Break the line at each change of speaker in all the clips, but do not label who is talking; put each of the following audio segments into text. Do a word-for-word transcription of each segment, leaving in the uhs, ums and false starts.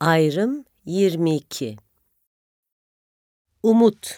Ayrım yirmi iki. Umut.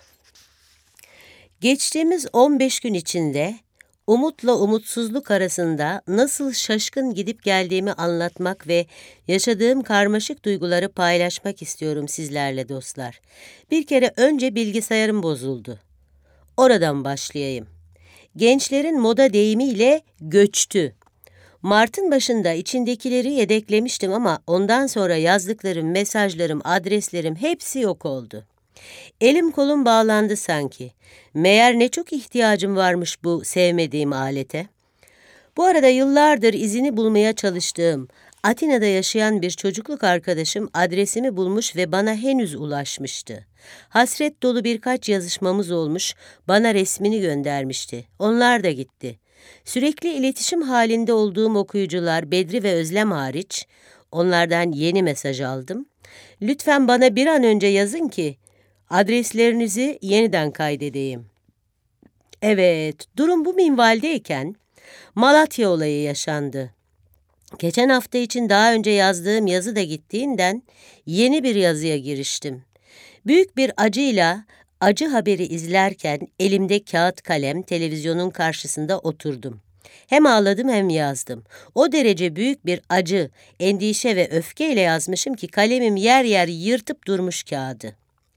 Geçtiğimiz on beş gün içinde umutla umutsuzluk arasında nasıl şaşkın gidip geldiğimi anlatmak ve yaşadığım karmaşık duyguları paylaşmak istiyorum sizlerle dostlar. Bir kere önce bilgisayarım bozuldu. Oradan başlayayım. Gençlerin moda deyimiyle göçtü. Mart'ın başında içindekileri yedeklemiştim ama ondan sonra yazdıklarım, mesajlarım, adreslerim hepsi yok oldu. Elim kolum bağlandı sanki. Meğer ne çok ihtiyacım varmış bu sevmediğim alete. Bu arada yıllardır izini bulmaya çalıştığım, Atina'da yaşayan bir çocukluk arkadaşım adresimi bulmuş ve bana henüz ulaşmıştı. Hasret dolu birkaç yazışmamız olmuş, bana resmini göndermişti. Onlar da gitti. Sürekli iletişim halinde olduğum okuyucular Bedri ve Özlem hariç, onlardan yeni mesaj aldım. Lütfen bana bir an önce yazın ki adreslerinizi yeniden kaydedeyim. Evet, durum bu minvaldeyken Malatya olayı yaşandı. Geçen hafta için daha önce yazdığım yazı da gittiğinden yeni bir yazıya giriştim. Büyük bir acıyla acı haberi izlerken elimde kağıt kalem televizyonun karşısında oturdum. Hem ağladım hem yazdım. O derece büyük bir acı, endişe ve öfkeyle yazmışım ki kalemim yer yer yırtıp durmuş kağıdı.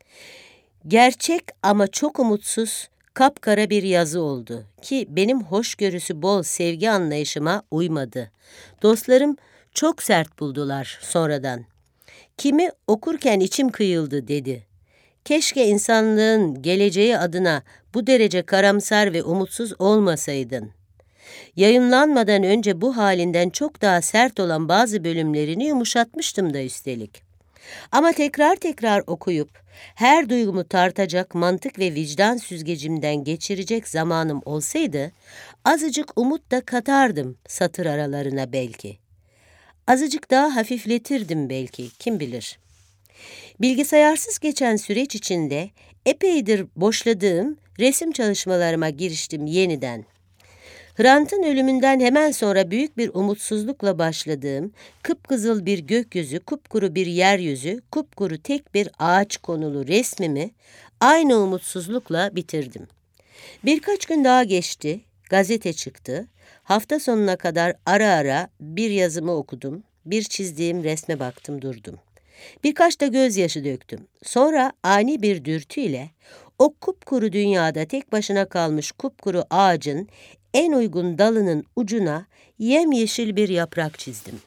Gerçek ama çok umutsuz, kapkara bir yazı oldu ki benim hoşgörüsü bol sevgi anlayışıma uymadı. Dostlarım çok sert buldular sonradan. Kimi okurken içim kıyıldı dedi. Keşke insanlığın geleceği adına bu derece karamsar ve umutsuz olmasaydın. Yayınlanmadan önce bu halinden çok daha sert olan bazı bölümlerini yumuşatmıştım da üstelik. Ama tekrar tekrar okuyup her duygumu tartacak mantık ve vicdan süzgecimden geçirecek zamanım olsaydı azıcık umut da katardım satır aralarına belki. Azıcık daha hafifletirdim belki, kim bilir. Bilgisayarsız geçen süreç içinde epeydir boşladığım resim çalışmalarıma giriştim yeniden. Hrant'ın ölümünden hemen sonra büyük bir umutsuzlukla başladığım, kıpkızıl bir gökyüzü, kupkuru bir yeryüzü, kupkuru tek bir ağaç konulu resmimi aynı umutsuzlukla bitirdim. Birkaç gün daha geçti, gazete çıktı. Hafta sonuna kadar ara ara bir yazımı okudum, bir çizdiğim resme baktım durdum. Birkaç da gözyaşı döktüm. Sonra ani bir dürtüyle o kupkuru dünyada tek başına kalmış kupkuru ağacın en uygun dalının ucuna yemyeşil bir yaprak çizdim.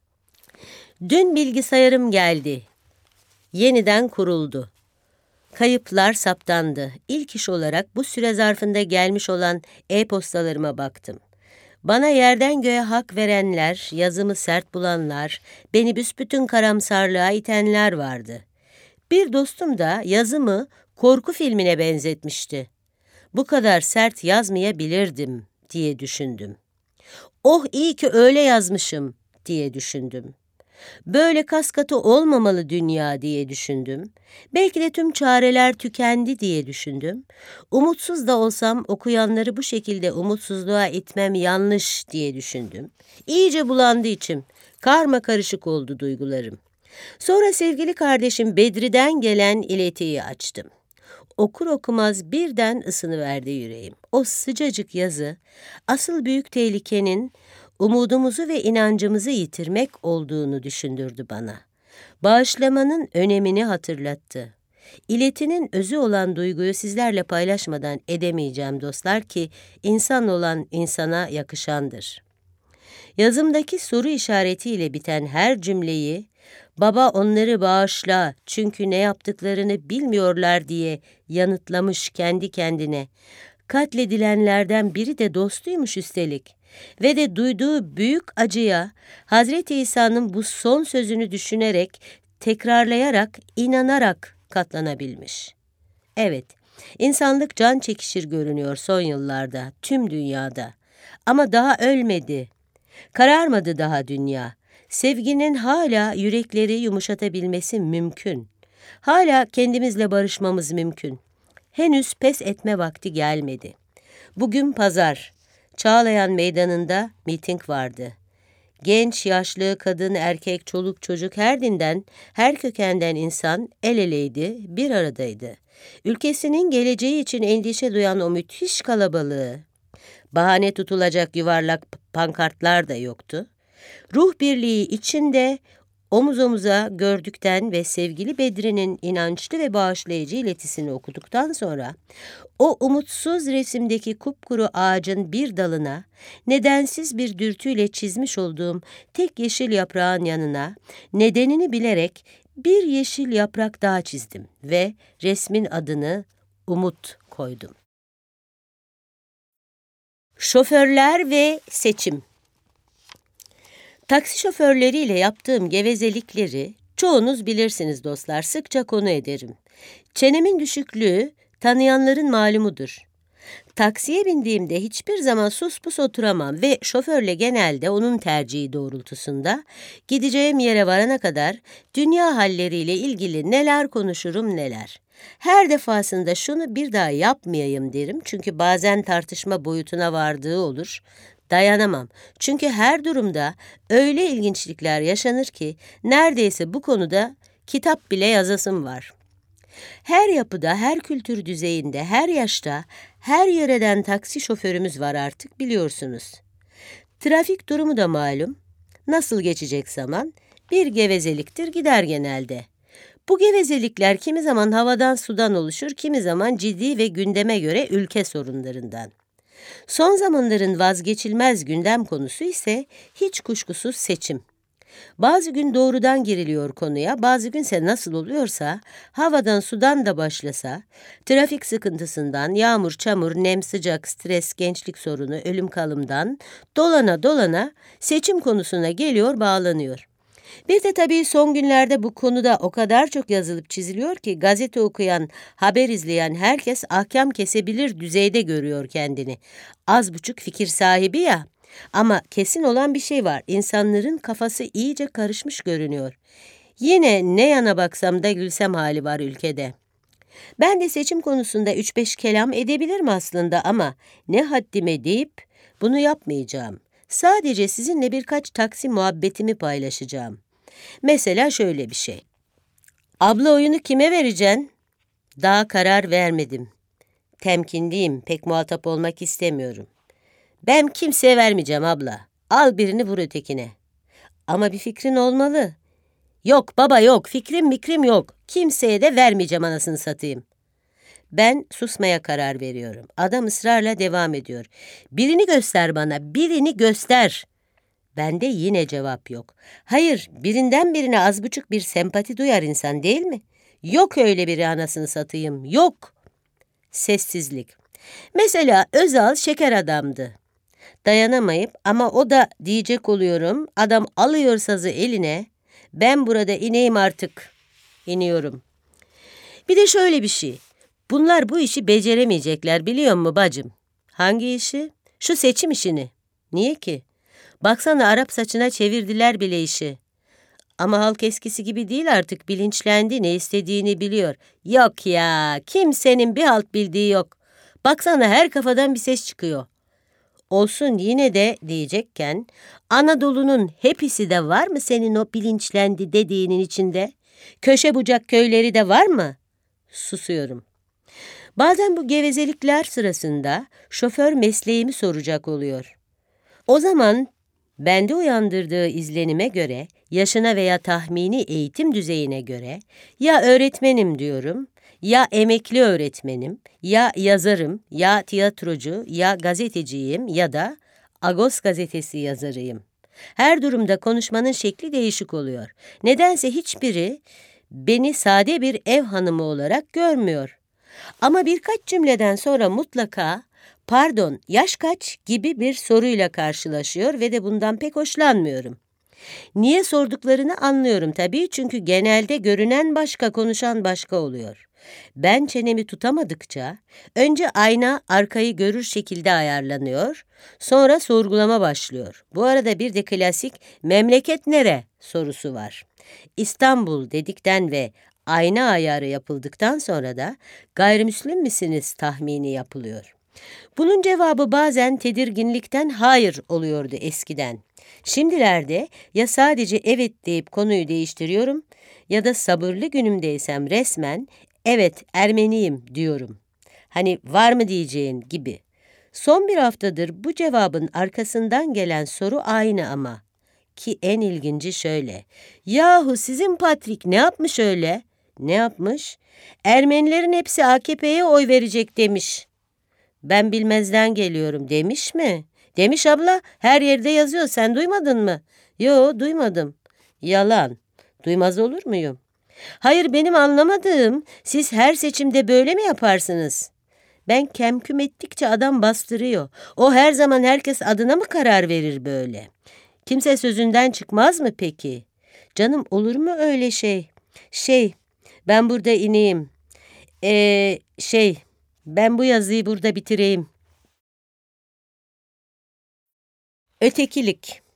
Dün bilgisayarım geldi. Yeniden kuruldu. Kayıplar saptandı. İlk iş olarak bu süre zarfında gelmiş olan e-postalarıma baktım. Bana yerden göğe hak verenler, yazımı sert bulanlar, beni büsbütün karamsarlığa itenler vardı. Bir dostum da yazımı korku filmine benzetmişti. Bu kadar sert yazmayabilirdim diye düşündüm. Oh iyi ki öyle yazmışım diye düşündüm. Böyle kaskatı olmamalı dünya diye düşündüm. Belki de tüm çareler tükendi diye düşündüm. Umutsuz da olsam okuyanları bu şekilde umutsuzluğa itmem yanlış diye düşündüm. İyice bulandı içim. Karma karışık oldu duygularım. Sonra sevgili kardeşim Bedri'den gelen iletiyi açtım. Okur okumaz birden ısınıverdi yüreğim. O sıcacık yazı, asıl büyük tehlikenin umudumuzu ve inancımızı yitirmek olduğunu düşündürdü bana. Bağışlamanın önemini hatırlattı. İletinin özü olan duyguyu sizlerle paylaşmadan edemeyeceğim dostlar ki insan olan insana yakışandır. Yazımdaki soru işaretiyle biten her cümleyi "Baba onları bağışla çünkü ne yaptıklarını bilmiyorlar" diye yanıtlamış kendi kendine. Katledilenlerden biri de dostuymuş üstelik. Ve de duyduğu büyük acıya Hazreti İsa'nın bu son sözünü düşünerek, tekrarlayarak, inanarak katlanabilmiş. Evet, insanlık can çekişir görünüyor son yıllarda, tüm dünyada. Ama daha ölmedi. Kararmadı daha dünya. Sevginin hala yürekleri yumuşatabilmesi mümkün. Hala kendimizle barışmamız mümkün. Henüz pes etme vakti gelmedi. Bugün pazar. Çağlayan Meydanı'nda miting vardı. Genç, yaşlı, kadın, erkek, çoluk, çocuk her dinden, her kökenden insan el eleydi, bir aradaydı. Ülkesinin geleceği için endişe duyan o müthiş kalabalığı, bahane tutulacak yuvarlak pankartlar da yoktu. Ruh birliği içinde omuz omuza gördükten ve sevgili Bedri'nin inançlı ve bağışlayıcı iletisini okuduktan sonra o umutsuz resimdeki kupkuru ağacın bir dalına, nedensiz bir dürtüyle çizmiş olduğum tek yeşil yaprağın yanına, nedenini bilerek bir yeşil yaprak daha çizdim ve resmin adını Umut koydum. Şoförler ve seçim. Taksi şoförleriyle yaptığım gevezelikleri çoğunuz bilirsiniz dostlar, sıkça konu ederim. Çenemin düşüklüğü tanıyanların malumudur. Taksiye bindiğimde hiçbir zaman sus pus oturamam ve şoförle genelde onun tercihi doğrultusunda gideceğim yere varana kadar dünya halleriyle ilgili neler konuşurum neler. Her defasında şunu bir daha yapmayayım derim çünkü bazen tartışma boyutuna vardığı olur. Dayanamam. Çünkü her durumda öyle ilginçlikler yaşanır ki neredeyse bu konuda kitap bile yazasım var. Her yapıda, her kültür düzeyinde, her yaşta, her yöreden taksi şoförümüz var artık biliyorsunuz. Trafik durumu da malum. Nasıl geçecek zaman? Bir gevezeliktir gider genelde. Bu gevezelikler kimi zaman havadan sudan oluşur, kimi zaman ciddi ve gündeme göre ülke sorunlarından. Son zamanların vazgeçilmez gündem konusu ise hiç kuşkusuz seçim. Bazı gün doğrudan giriliyor konuya, bazı günse nasıl oluyorsa, havadan sudan da başlasa, trafik sıkıntısından, yağmur, çamur, nem, sıcak, stres, gençlik sorunu, ölüm kalımdan, dolana dolana seçim konusuna geliyor, bağlanıyor. Bir de tabii son günlerde bu konuda o kadar çok yazılıp çiziliyor ki gazete okuyan, haber izleyen herkes ahkam kesebilir düzeyde görüyor kendini. Az buçuk fikir sahibi ya. Ama kesin olan bir şey var. İnsanların kafası iyice karışmış görünüyor. Yine ne yana baksam da gülsem hali var ülkede. Ben de seçim konusunda üç beş kelam edebilirim aslında ama ne haddime deyip bunu yapmayacağım. Sadece sizinle birkaç taksi muhabbetimi paylaşacağım. Mesela şöyle bir şey. Abla oyunu kime vereceksin? Daha karar vermedim. Temkinliyim, pek muhatap olmak istemiyorum. Ben kimseye vermeyeceğim abla. Al birini vur ötekine. Ama bir fikrin olmalı. Yok baba yok, fikrim mikrim yok. Kimseye de vermeyeceğim anasını satayım. Ben susmaya karar veriyorum. Adam ısrarla devam ediyor. Birini göster bana, birini göster. Bende yine cevap yok. Hayır, birinden birine az buçuk bir sempati duyar insan değil mi? Yok öyle biri anasını satayım, yok. Sessizlik. Mesela Özal şeker adamdı. Dayanamayıp ama o da diyecek oluyorum, adam alıyor sazı eline, ben burada ineyim artık, iniyorum. Bir de şöyle bir şey, bunlar bu işi beceremeyecekler biliyor musun bacım? Hangi işi? Şu seçim işini. Niye ki? Baksana Arap saçına çevirdiler bile işi. Ama halk eskisi gibi değil artık bilinçlendi ne istediğini biliyor. Yok ya kimsenin bir halt bildiği yok. Baksana her kafadan bir ses çıkıyor. Olsun yine de diyecekken Anadolu'nun hepsi de var mı senin o bilinçlendi dediğinin içinde? Köşe bucak köyleri de var mı? Susuyorum. Bazen bu gevezelikler sırasında şoför mesleğimi soracak oluyor. O zaman bende uyandırdığı izlenime göre, yaşına veya tahmini eğitim düzeyine göre ya öğretmenim diyorum, ya emekli öğretmenim, ya yazarım, ya tiyatrocu, ya gazeteciyim ya da Agos gazetesi yazarıyım. Her durumda konuşmanın şekli değişik oluyor. Nedense hiçbiri beni sade bir ev hanımı olarak görmüyor. Ama birkaç cümleden sonra mutlaka "Pardon, yaş kaç?" gibi bir soruyla karşılaşıyor ve de bundan pek hoşlanmıyorum. Niye sorduklarını anlıyorum tabii çünkü genelde görünen başka, konuşan başka oluyor. Ben çenemi tutamadıkça önce ayna arkayı görür şekilde ayarlanıyor, sonra sorgulama başlıyor. Bu arada bir de klasik "memleket nere?" sorusu var. İstanbul dedikten ve ayna ayarı yapıldıktan sonra da "gayrimüslim misiniz?" tahmini yapılıyor. Bunun cevabı bazen tedirginlikten hayır oluyordu eskiden. Şimdilerde ya sadece evet deyip konuyu değiştiriyorum ya da sabırlı günümdeysem resmen evet Ermeniyim diyorum. Hani var mı diyeceğin gibi. Son bir haftadır bu cevabın arkasından gelen soru aynı ama. Ki en ilginci şöyle. Yahu sizin Patrik ne yapmış öyle? Ne yapmış? Ermenilerin hepsi A K P'ye oy verecek demiş. Ben bilmezden geliyorum demiş mi? Demiş abla, her yerde yazıyor, sen duymadın mı? Yo, duymadım. Yalan. Duymaz olur muyum? Hayır, benim anlamadığım, siz her seçimde böyle mi yaparsınız? Ben kemküm ettikçe adam bastırıyor. O her zaman herkes adına mı karar verir böyle? Kimse sözünden çıkmaz mı peki? Canım, olur mu öyle şey? Şey, ben burada ineyim. Ee, şey, ben bu yazıyı burada bitireyim. Ötekilik.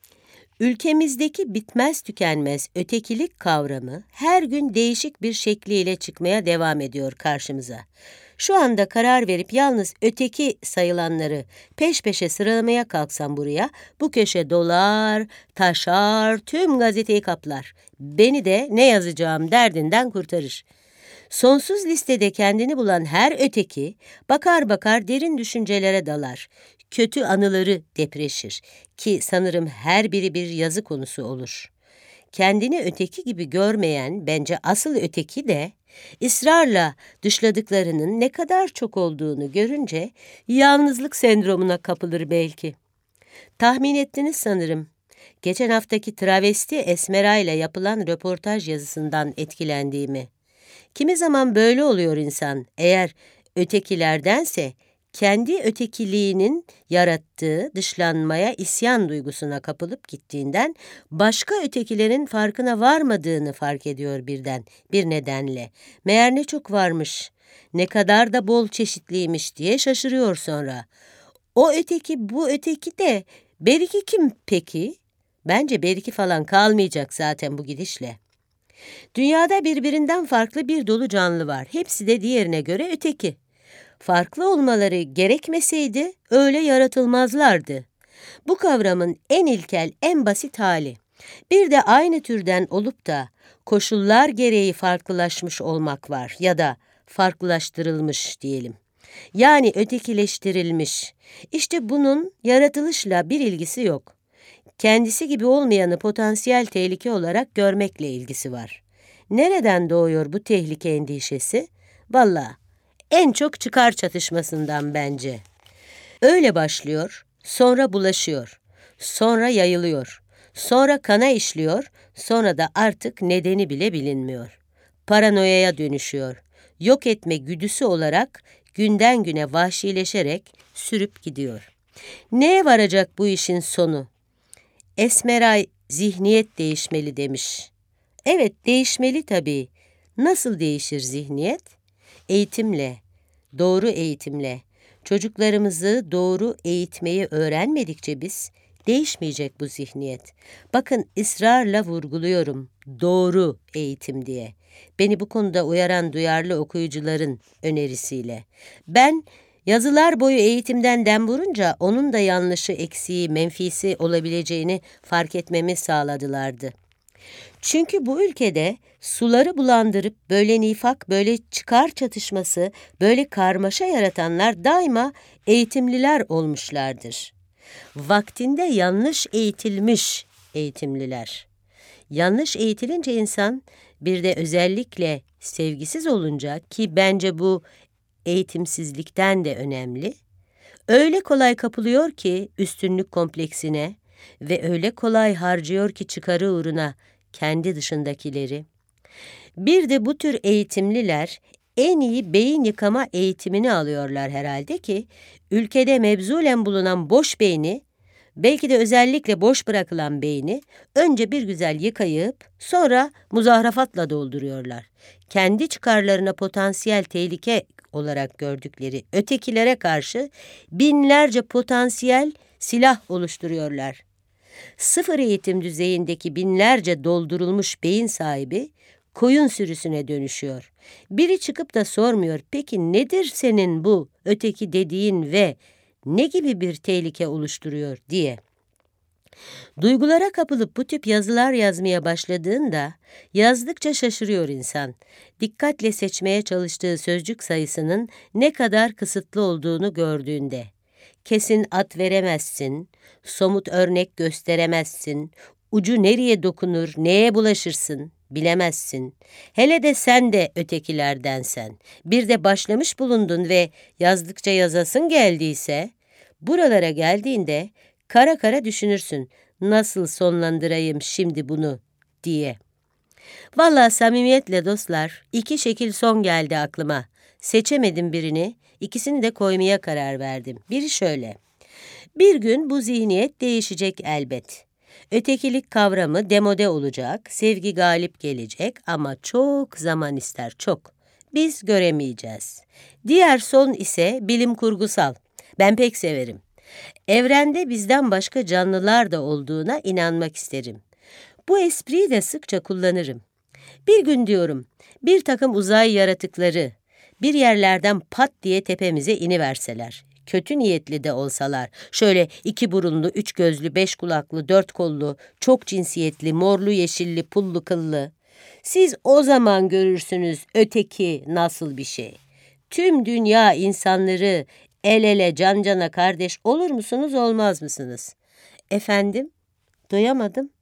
Ülkemizdeki bitmez tükenmez ötekilik kavramı her gün değişik bir şekliyle çıkmaya devam ediyor karşımıza. Şu anda karar verip yalnız öteki sayılanları peş peşe sıralamaya kalksam buraya, bu köşe dolar, taşar, tüm gazeteyi kaplar. Beni de ne yazacağım derdinden kurtarır. Sonsuz listede kendini bulan her öteki, bakar bakar derin düşüncelere dalar. Kötü anıları depreşir ki sanırım her biri bir yazı konusu olur. Kendini öteki gibi görmeyen bence asıl öteki de ısrarla dışladıklarının ne kadar çok olduğunu görünce yalnızlık sendromuna kapılır belki. Tahmin ettiniz sanırım. Geçen haftaki travesti Esmera ile yapılan röportaj yazısından etkilendiğimi. Kimi zaman böyle oluyor insan, eğer ötekilerdense kendi ötekiliğinin yarattığı dışlanmaya, isyan duygusuna kapılıp gittiğinden başka ötekilerin farkına varmadığını fark ediyor birden, bir nedenle. Meğer ne çok varmış, ne kadar da bol çeşitliymiş diye şaşırıyor sonra. O öteki, bu öteki de beriki kim peki? Bence beriki falan kalmayacak zaten bu gidişle. Dünyada birbirinden farklı bir dolu canlı var. Hepsi de diğerine göre öteki. Farklı olmaları gerekmeseydi öyle yaratılmazlardı. Bu kavramın en ilkel, en basit hali. Bir de aynı türden olup da koşullar gereği farklılaşmış olmak var ya da farklılaştırılmış diyelim. Yani ötekileştirilmiş. İşte bunun yaratılışla bir ilgisi yok. Kendisi gibi olmayanı potansiyel tehlike olarak görmekle ilgisi var. Nereden doğuyor bu tehlike endişesi? Vallahi en çok çıkar çatışmasından bence. Öyle başlıyor, sonra bulaşıyor, sonra yayılıyor, sonra kana işliyor, sonra da artık nedeni bile bilinmiyor. Paranoyaya dönüşüyor. Yok etme güdüsü olarak günden güne vahşileşerek sürüp gidiyor. Neye varacak bu işin sonu? Esmeray zihniyet değişmeli demiş. Evet, değişmeli tabii. Nasıl değişir zihniyet? Eğitimle, doğru eğitimle. Çocuklarımızı doğru eğitmeyi öğrenmedikçe biz, değişmeyecek bu zihniyet. Bakın, ısrarla vurguluyorum, doğru eğitim diye. Beni bu konuda uyaran duyarlı okuyucuların önerisiyle. Ben yazılar boyu eğitimden dem vurunca onun da yanlışı, eksiği, menfisi olabileceğini fark etmemi sağladılardı. Çünkü bu ülkede suları bulandırıp böyle nifak, böyle çıkar çatışması, böyle karmaşa yaratanlar daima eğitimliler olmuşlardır. Vaktinde yanlış eğitilmiş eğitimliler. Yanlış eğitilince insan, bir de özellikle sevgisiz olunca, ki bence bu eğitimsizlikten de önemli, öyle kolay kapılıyor ki üstünlük kompleksine ve öyle kolay harcıyor ki çıkarı uğruna kendi dışındakileri. Bir de bu tür eğitimliler en iyi beyin yıkama eğitimini alıyorlar herhalde ki ülkede mebzulen bulunan boş beyni, belki de özellikle boş bırakılan beyni önce bir güzel yıkayıp sonra muzahrafatla dolduruyorlar. Kendi çıkarlarına potansiyel tehlike olarak gördükleri ötekilere karşı binlerce potansiyel silah oluşturuyorlar. Sıfır eğitim düzeyindeki binlerce doldurulmuş beyin sahibi koyun sürüsüne dönüşüyor. Biri çıkıp da sormuyor, peki nedir senin bu öteki dediğin ve ne gibi bir tehlike oluşturuyor diye. Duygulara kapılıp bu tip yazılar yazmaya başladığında yazdıkça şaşırıyor insan. Dikkatle seçmeye çalıştığı sözcük sayısının ne kadar kısıtlı olduğunu gördüğünde. Kesin ad veremezsin, somut örnek gösteremezsin, ucu nereye dokunur, neye bulaşırsın bilemezsin. Hele de sen de ötekilerdensen, bir de başlamış bulundun ve yazdıkça yazasın geldiyse, buralara geldiğinde kara kara düşünürsün, nasıl sonlandırayım şimdi bunu diye. Vallahi samimiyetle dostlar, iki şekil son geldi aklıma. Seçemedim birini, ikisini de koymaya karar verdim. Biri şöyle: bir gün bu zihniyet değişecek elbet. Ötekilik kavramı demode olacak, sevgi galip gelecek ama çok zaman ister, çok. Biz göremeyeceğiz. Diğer son ise bilim kurgusal. Ben pek severim. Evrende bizden başka canlılar da olduğuna inanmak isterim. Bu espriyi de sıkça kullanırım. Bir gün diyorum, bir takım uzay yaratıkları bir yerlerden pat diye tepemize iniverseler, kötü niyetli de olsalar, şöyle iki burunlu, üç gözlü, beş kulaklı, dört kollu, çok cinsiyetli, morlu, yeşilli, pullu, kıllı, siz o zaman görürsünüz öteki nasıl bir şey. Tüm dünya insanları el ele, can cana kardeş olur musunuz, olmaz mısınız? Efendim, duyamadım.